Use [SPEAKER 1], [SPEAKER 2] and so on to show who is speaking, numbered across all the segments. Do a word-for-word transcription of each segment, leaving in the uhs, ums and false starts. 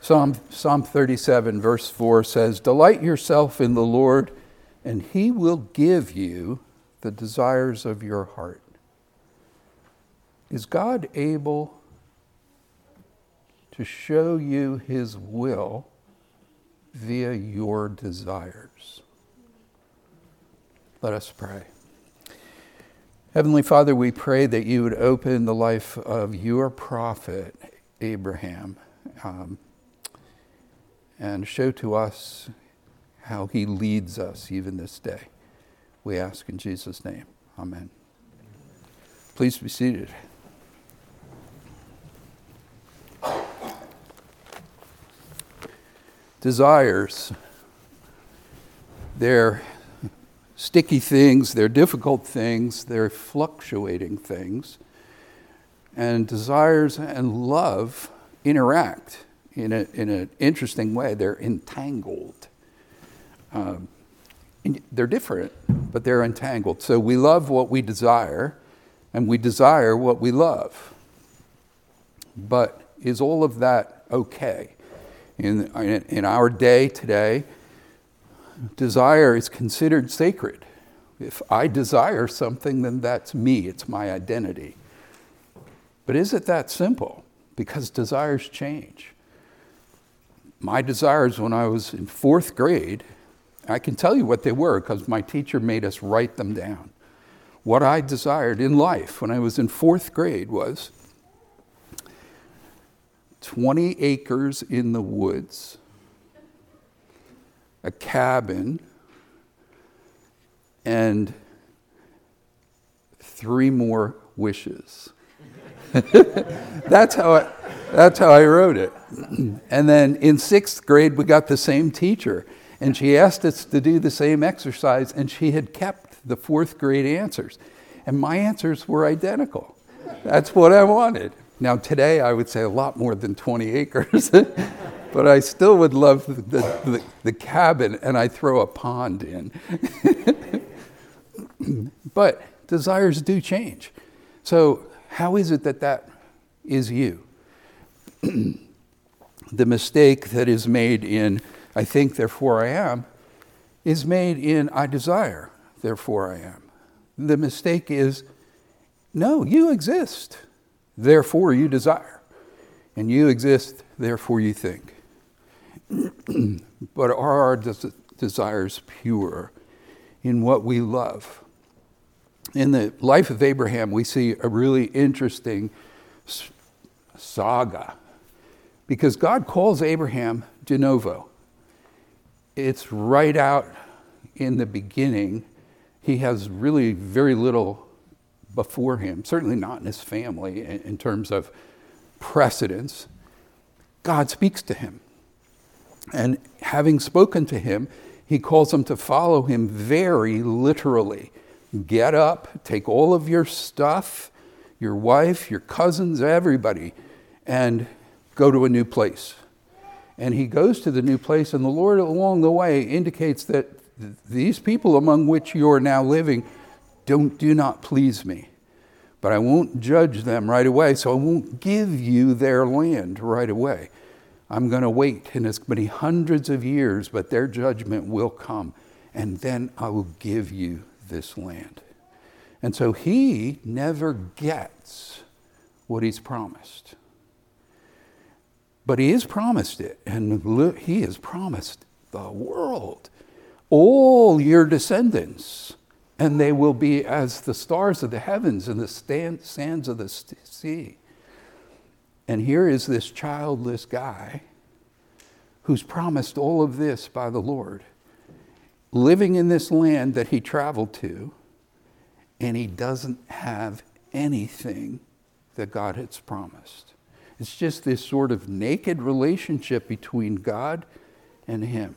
[SPEAKER 1] Psalm, Psalm thirty-seven, verse four says, "Delight yourself in the Lord, and he will give you the desires of your heart." Is God able to show you his will via your desires? Let us pray. Heavenly Father, we pray that you would open the life of your prophet, Abraham, um, and show to us how he leads us even this day. We ask in Jesus' name. Amen. Please be seated. Desires. They're sticky things, they're difficult things, they're fluctuating things. And desires and love interact in a, in an interesting way. They're entangled. Um, they're different, but they're entangled. So we love what we desire, and we desire what we love. But is all of that okay? In, in, in our day today, desire is considered sacred. If I desire something, then that's me, it's my identity. But is it that simple? Because desires change. My desires when I was in fourth grade, I can tell you what they were because my teacher made us write them down. What I desired in life when I was in fourth grade was twenty acres in the woods, a cabin, and three more wishes. That's how I, that's how I wrote it. And then in sixth grade, we got the same teacher, and she asked us to do the same exercise, and she had kept the fourth grade answers. And my answers were identical. That's what I wanted. Now today, I would say a lot more than twenty acres, but I still would love the, the, the cabin, and I throw a pond in. But desires do change. So how is it that that is you? The mistake that is made in, I think, therefore I am, is made in, I desire, therefore I am. The mistake is, no, you exist, therefore you desire. And you exist, therefore you think. But are our des- desires pure in what we love? In the life of Abraham, we see a really interesting saga, because God calls Abraham de novo. It's right out in the beginning. He has really very little before him, certainly not in his family in terms of precedence. God speaks to him. And having spoken to him, he calls him to follow him very literally. Get up, take all of your stuff, your wife, your cousins, everybody, and go to a new place. And he goes to the new place, and the Lord along the way indicates that th- these people among which you are now living don't do not please me. But I won't judge them right away, so I won't give you their land right away. I'm going to wait, and it's going to be hundreds of years, but their judgment will come, and then I will give you this land. And so he never gets what he's promised. But he has promised it, and he has promised the world, all your descendants, and they will be as the stars of the heavens and the stand, sands of the sea. And here is this childless guy who's promised all of this by the Lord, living in this land that he traveled to, and he doesn't have anything that God has promised. It's just this sort of naked relationship between God and him.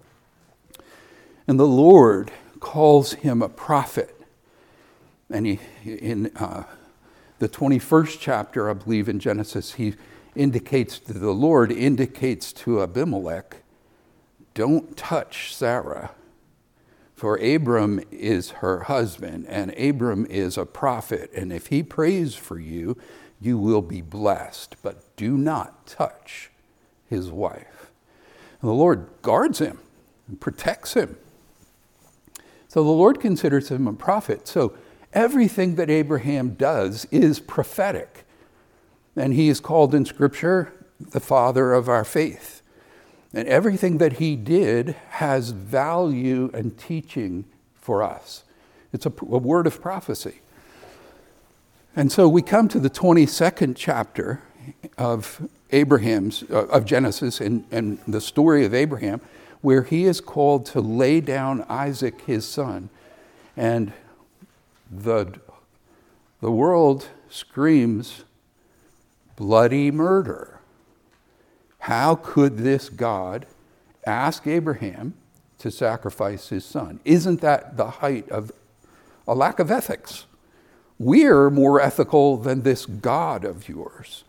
[SPEAKER 1] And the Lord calls him a prophet. And he, in uh, the twenty-first chapter, I believe, in Genesis, he indicates, to the Lord indicates to Abimelech, don't touch Sarah, for Abram is her husband, and Abram is a prophet, and if he prays for you, you will be blessed, but do not touch his wife. And the Lord guards him and protects him. So the Lord considers him a prophet. So everything that Abraham does is prophetic. And he is called in Scripture the father of our faith. And everything that he did has value and teaching for us. It's a, a word of prophecy. And so we come to the twenty-second chapter of Abraham's, uh, of Genesis and, and the story of Abraham, where he is called to lay down Isaac, his son. And the, the world screams, bloody murder. How could this God ask Abraham to sacrifice his son? Isn't that the height of a lack of ethics? We're more ethical than this God of yours.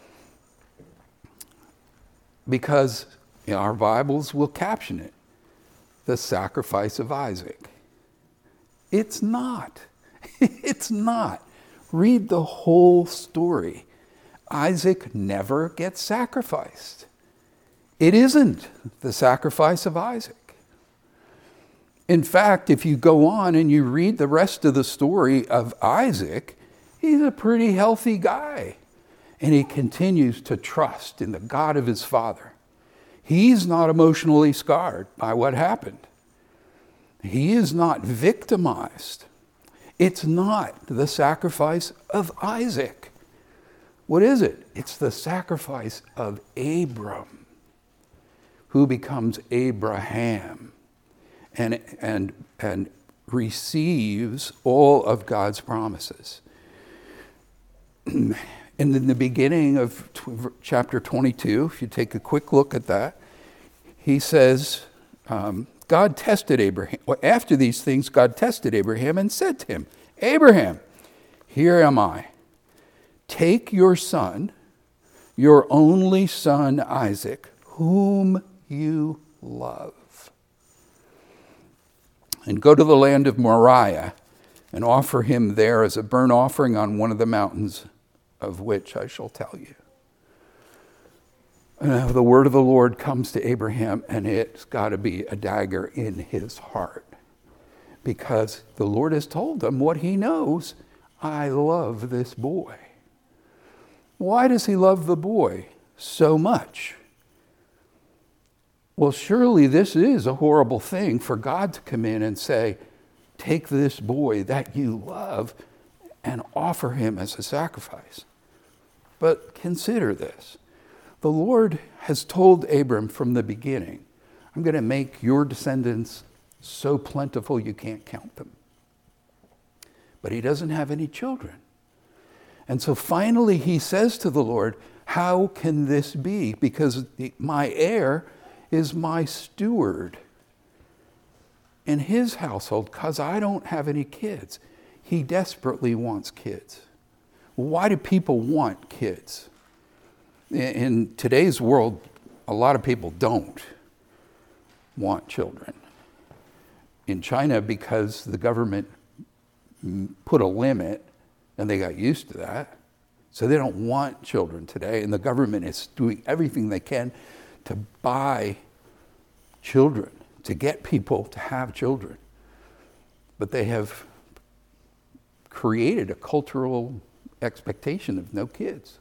[SPEAKER 1] Because in our Bibles will caption it, the sacrifice of Isaac. It's not. It's not. Read the whole story. Isaac never gets sacrificed. It isn't the sacrifice of Isaac. In fact, if you go on and you read the rest of the story of Isaac, he's a pretty healthy guy. And he continues to trust in the God of his father. He's not emotionally scarred by what happened. He is not victimized. It's not the sacrifice of Isaac. What is it? It's the sacrifice of Abram, who becomes Abraham and, and, and receives all of God's promises. And in the beginning of chapter twenty-two, if you take a quick look at that, he says, um, God tested Abraham. Well, after these things, God tested Abraham and said to him, Abraham, here am I. Take your son, your only son Isaac, whom you love, and go to the land of Moriah and offer him there as a burnt offering on one of the mountains of which I shall tell you. And the word of the Lord comes to Abraham, and it's got to be a dagger in his heart, because the Lord has told him what he knows. I love this boy. Why does he love the boy so much? Well, surely this is a horrible thing for God to come in and say, take this boy that you love and offer him as a sacrifice. But consider this. The Lord has told Abram from the beginning, I'm going to make your descendants so plentiful you can't count them. But he doesn't have any children. And so finally he says to the Lord, how can this be? Because the, my heir is my steward in his household, because I don't have any kids. He desperately wants kids. Why do people want kids? In today's world, a lot of people don't want children. In China, because the government put a limit, and they got used to that, so they don't want children today, and the government is doing everything they can to buy children, to get people to have children. But they have created a cultural expectation of no kids.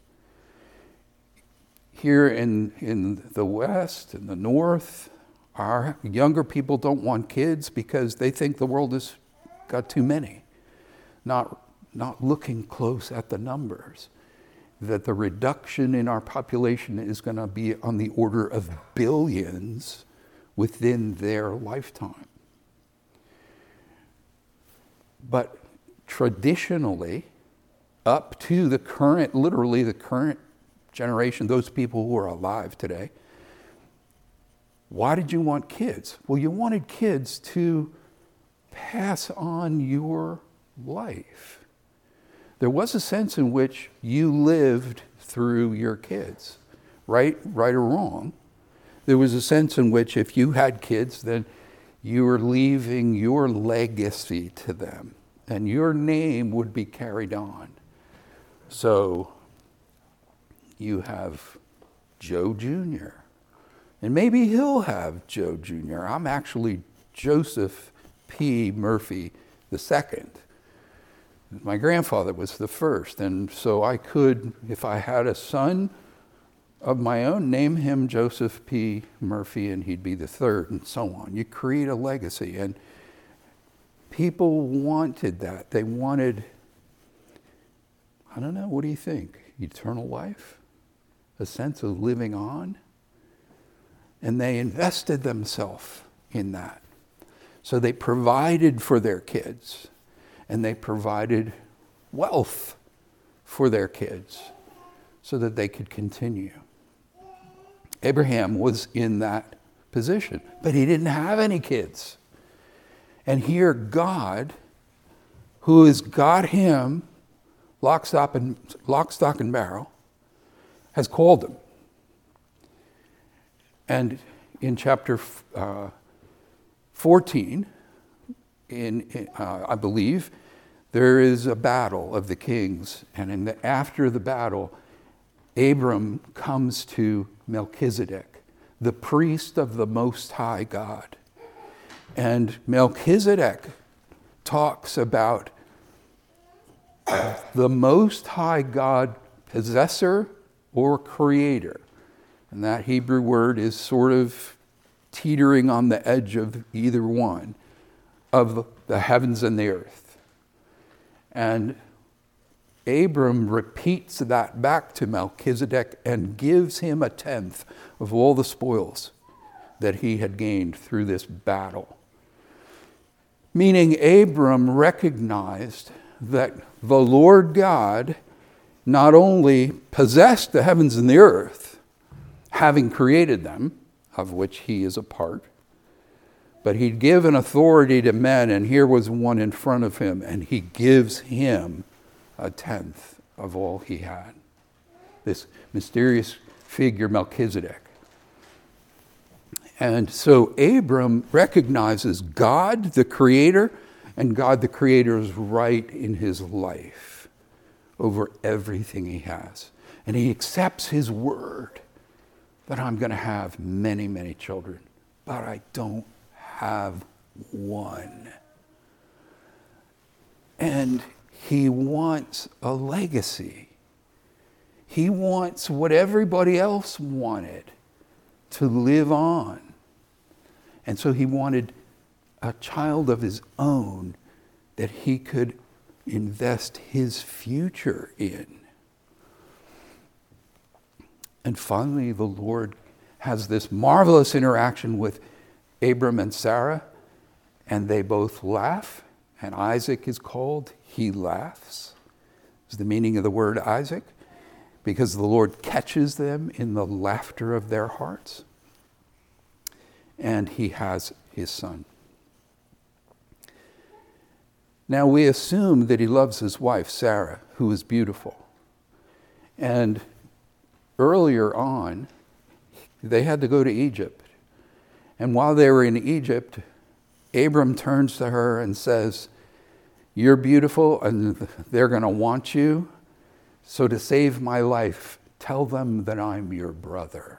[SPEAKER 1] Here in, in the West, in the North, our younger people don't want kids because they think the world has got too many. Not, not looking close at the numbers. That the reduction in our population is going to be on the order of billions within their lifetime. But traditionally, up to the current, literally the current generation, those people who are alive today, why did you want kids? Well, you wanted kids to pass on your life. There was a sense in which you lived through your kids, right, right or wrong. There was a sense in which if you had kids, then you were leaving your legacy to them, and your name would be carried on. So you have Joe Junior And maybe he'll have Joe Junior I'm actually Joseph P. Murphy the second. My grandfather was the first, and so I could, if I had a son of my own, name him Joseph P. Murphy, and he'd be the third, and so on. You create a legacy, and people wanted that. They wanted, I don't know, what do you think? Eternal life? A sense of living on? And they invested themselves in that. So they provided for their kids, and they provided wealth for their kids so that they could continue. Abraham was in that position, but he didn't have any kids. And here God, who has got him lock, stock, and, lock, stock, and barrel, has called him. And in chapter uh, fourteen, in, in uh, I believe, there is a battle of the kings. And in the, after the battle, Abram comes to Melchizedek, the priest of the Most High God. And Melchizedek talks about the Most High God possessor or creator. And that Hebrew word is sort of teetering on the edge of either one, of the heavens and the earth. And Abram repeats that back to Melchizedek and gives him a tenth of all the spoils that he had gained through this battle. Meaning Abram recognized that the Lord God not only possessed the heavens and the earth, having created them, of which he is a part, but he'd given authority to men, and here was one in front of him, and he gives him a tenth of all he had. This mysterious figure, Melchizedek. And so Abram recognizes God, the Creator, and God, the Creator's right in his life over everything he has. And he accepts his word that I'm going to have many, many children, but I don't have one. And he wants a legacy. He wants what everybody else wanted, to live on. And so he wanted a child of his own that he could invest his future in. And finally, the Lord has this marvelous interaction with Abram and Sarah, and they both laugh, and Isaac is called, he laughs. Is the meaning of the word Isaac, because the Lord catches them in the laughter of their hearts. And he has his son. Now we assume that he loves his wife, Sarah, who is beautiful. And earlier on, they had to go to Egypt. And while they were in Egypt, Abram turns to her and says, "You're beautiful and they're going to want you. So to save my life, tell them that I'm your brother."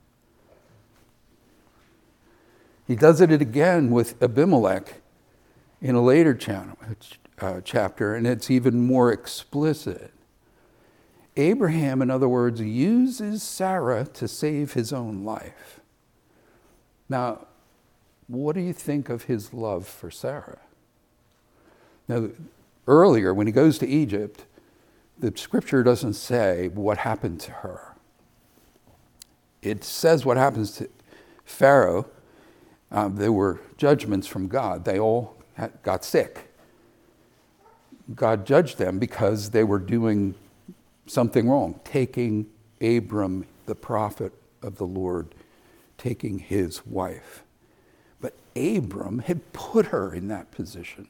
[SPEAKER 1] He does it again with Abimelech in a later chapter, and it's even more explicit. Abraham, in other words, uses Sarah to save his own life. Now, what do you think of his love for Sarah? Now, earlier, when he goes to Egypt, the scripture doesn't say what happened to her. It says what happens to Pharaoh. Um, there were judgments from God. They all had, got sick. God judged them because they were doing something wrong, taking Abram, the prophet of the Lord, taking his wife. But Abram had put her in that position.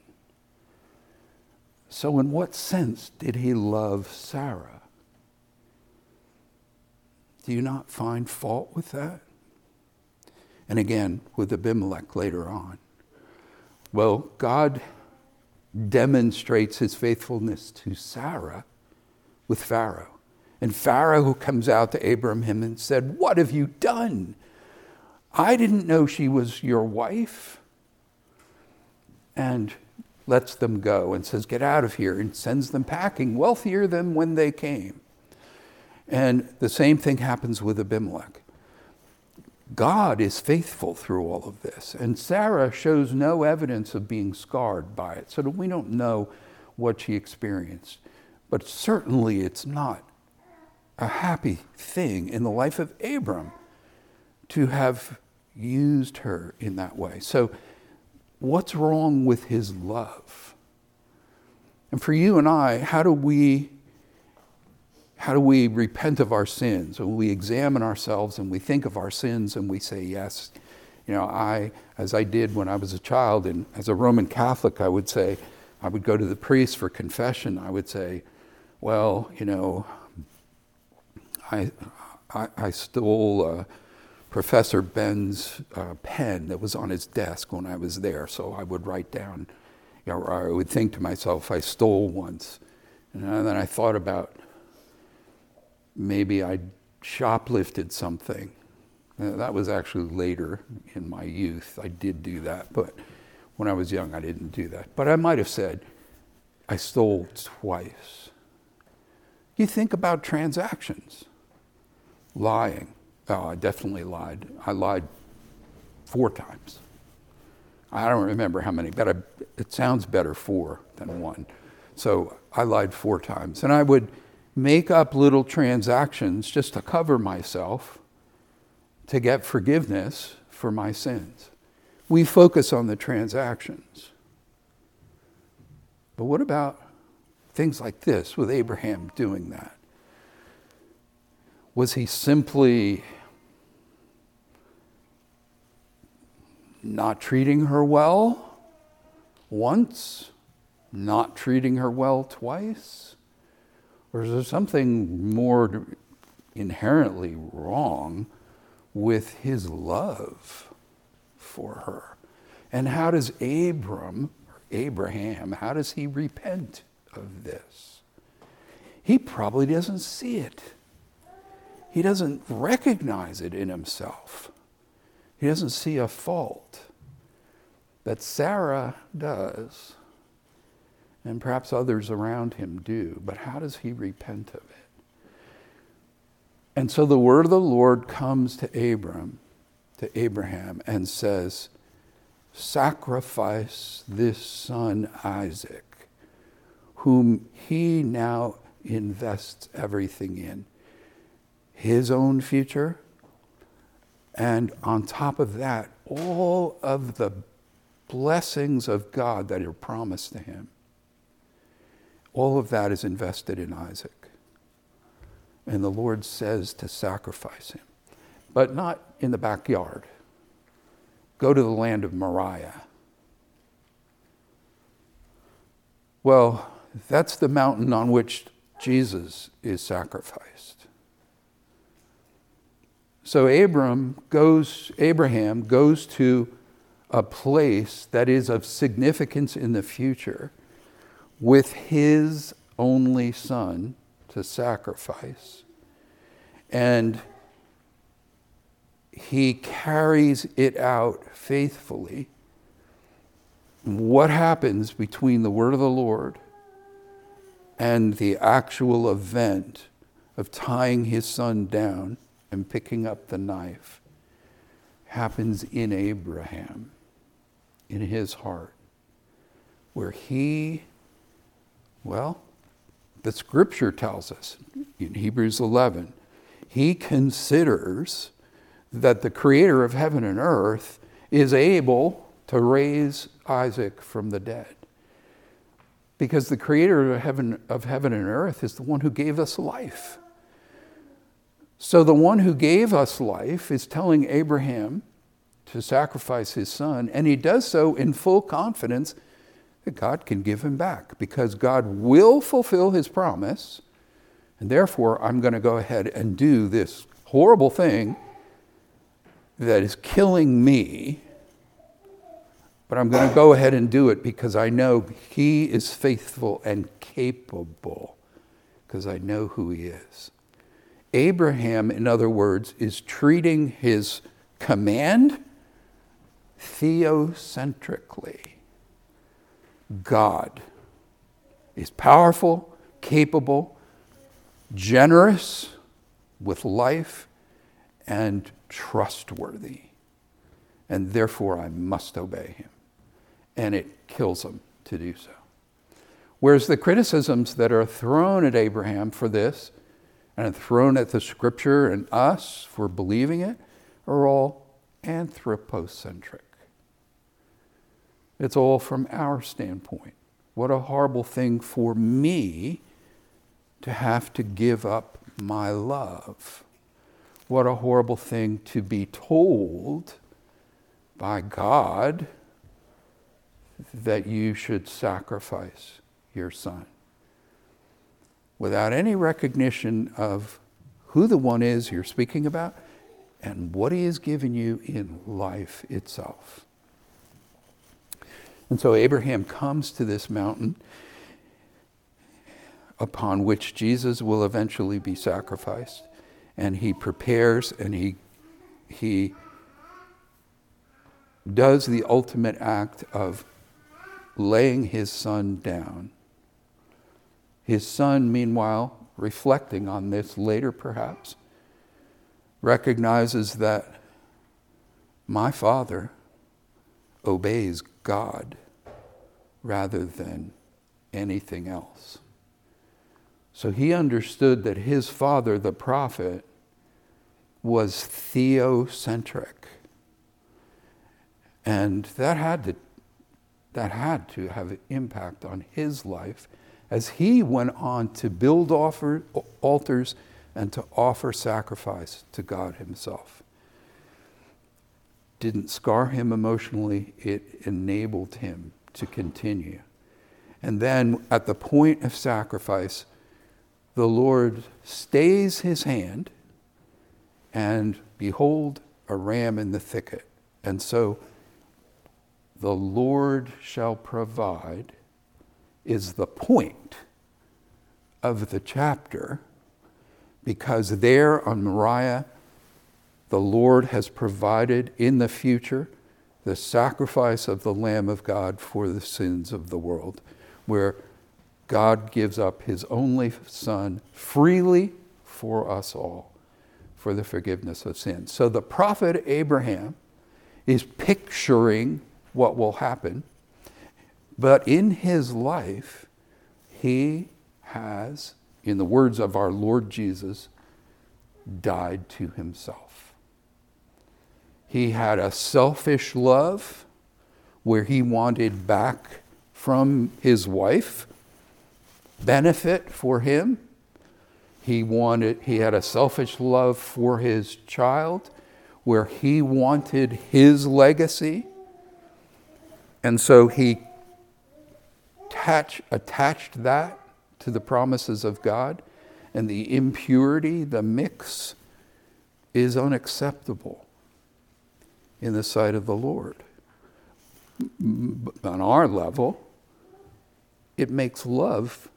[SPEAKER 1] So in what sense did he love Sarah? Do you not find fault with that? And again, with Abimelech later on. Well, God demonstrates his faithfulness to Sarah with Pharaoh. And Pharaoh comes out to Abraham and said, "What have you done? I didn't know she was your wife. And lets them go and says, get out of here, and sends them packing, wealthier than when they came. And the same thing happens with Abimelech. God is faithful through all of this. And Sarah shows no evidence of being scarred by it, so that we don't know what she experienced. But certainly it's not a happy thing in the life of Abram to have used her in that way. So what's wrong with his love? And for you and I, how do we how do we repent of our sins? When we examine ourselves and we think of our sins and we say, yes, you know, I, as I did when I was a child, and as a Roman Catholic, I would say, I would go to the priest for confession. I would say, well, you know, I I, I stole uh, Professor Ben's uh, pen that was on his desk when I was there. So I would write down, you know, or I would think to myself, I stole once. And then I thought about maybe I shoplifted something. Uh, that was actually later in my youth. I did do that, but when I was young, I didn't do that. But I might have said, I stole twice. You think about transactions. Lying. Oh, I definitely lied. I lied four times. I don't remember how many, but I, it sounds better four than one. So I lied four times. And I would make up little transactions just to cover myself, to get forgiveness for my sins. We focus on the transactions. But what about things like this, with Abraham doing that? Was he simply not treating her well once, not treating her well twice? Or is there something more inherently wrong with his love for her? And how does Abram, or Abraham, how does he repent of this? He probably doesn't see it. He doesn't recognize it in himself. He doesn't see a fault. But Sarah does. And perhaps others around him do. But how does he repent of it? And so the word of the Lord comes to Abram, to Abraham, and says, sacrifice this son Isaac, whom he now invests everything in. His own future, and on top of that, all of the blessings of God that are promised to him. All of that is invested in Isaac. And the Lord says to sacrifice him, but not in the backyard. Go to the land of Moriah. Well, that's the mountain on which Jesus is sacrificed. So Abram goes, Abraham goes to a place that is of significance in the future with his only son to sacrifice. And he carries it out faithfully. What happens between the word of the Lord and the actual event of tying his son down and picking up the knife happens in Abraham, in his heart, where he, well, the scripture tells us in Hebrews eleven, he considers that the creator of heaven and earth is able to raise Isaac from the dead. Because the creator of heaven, of heaven and earth is the one who gave us life. So the one who gave us life is telling Abraham to sacrifice his son, and he does so in full confidence that God can give him back, because God will fulfill his promise, and therefore I'm going to go ahead and do this horrible thing that is killing me, but I'm going to go ahead and do it because I know he is faithful and capable, because I know who he is. Abraham, in other words, is treating his command theocentrically. God is powerful, capable, generous with life, and trustworthy. And therefore I must obey him. And it kills him to do so. Whereas the criticisms that are thrown at Abraham for this, and thrown at the scripture and us for believing it, are all anthropocentric. It's all from our standpoint. What a horrible thing for me to have to give up my love. What a horrible thing to be told by God that you should sacrifice your son, without any recognition of who the one is you're speaking about and what he has given you in life itself. And so Abraham comes to this mountain upon which Jesus will eventually be sacrificed, and he prepares and he he does the ultimate act of laying his son down. His son, meanwhile, reflecting on this later perhaps, recognizes that my father obeys God rather than anything else. So he understood that his father, the prophet, was theocentric. And that had to, that had to have an impact on his life as he went on to build offer, altars and to offer sacrifice to God himself. Didn't scar him emotionally, it enabled him to continue. And then at the point of sacrifice, the Lord stays his hand, and behold, a ram in the thicket. And so, the Lord shall provide is the point of the chapter, because there on Moriah, the Lord has provided in the future the sacrifice of the Lamb of God for the sins of the world, where God gives up his only Son freely for us all for the forgiveness of sins. So the prophet Abraham is picturing what will happen, but in his life, he has, in the words of our Lord Jesus, died to himself. He had a selfish love where he wanted back from his wife benefit for him. He wanted, he had a selfish love for his child where he wanted his legacy. And so he attach, attached that to the promises of God, and the impurity, the mix, is unacceptable in the sight of the Lord. On our level, it makes love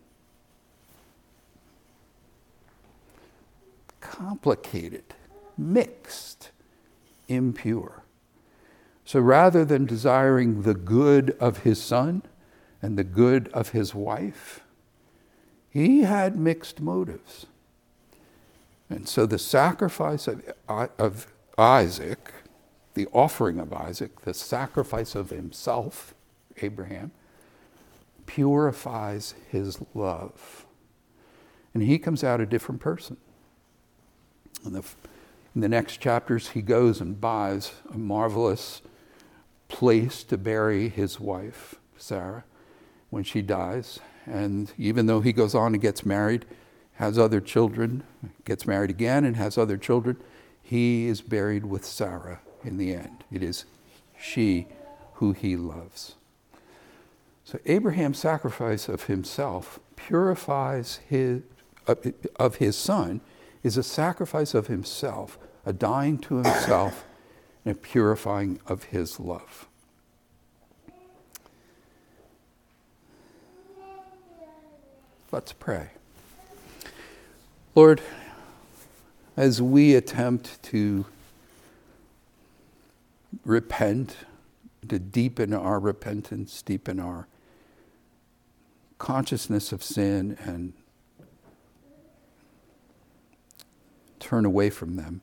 [SPEAKER 1] complicated, mixed, impure. So rather than desiring the good of his son and the good of his wife, he had mixed motives. And so the sacrifice of, of Isaac, the offering of Isaac, the sacrifice of himself, Abraham, purifies his love. And he comes out a different person. In the, in the next chapters, he goes and buys a marvelous place to bury his wife, Sarah, when she dies. And even though he goes on and gets married, has other children, gets married again and has other children, he is buried with Sarah in the end. It is she who he loves. So Abraham's sacrifice of himself purifies his, of his son, is a sacrifice of himself, a dying to himself, and a purifying of his love. Let's pray. Lord, as we attempt to repent, to deepen our repentance, deepen our consciousness of sin, and turn away from them.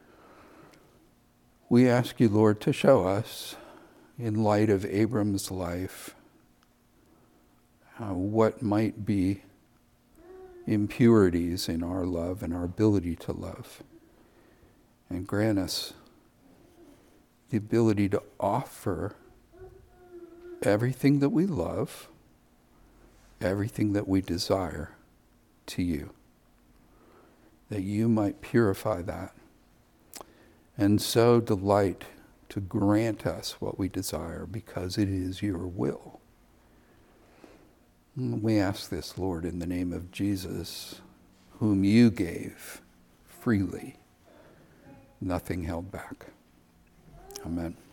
[SPEAKER 1] We ask you, Lord, to show us, in light of Abram's life, uh, what might be impurities in our love and our ability to love. And grant us the ability to offer everything that we love, everything that we desire to you, that you might purify that, and so delight to grant us what we desire, because it is your will. We ask this, Lord, in the name of Jesus, whom you gave freely, nothing held back. Amen.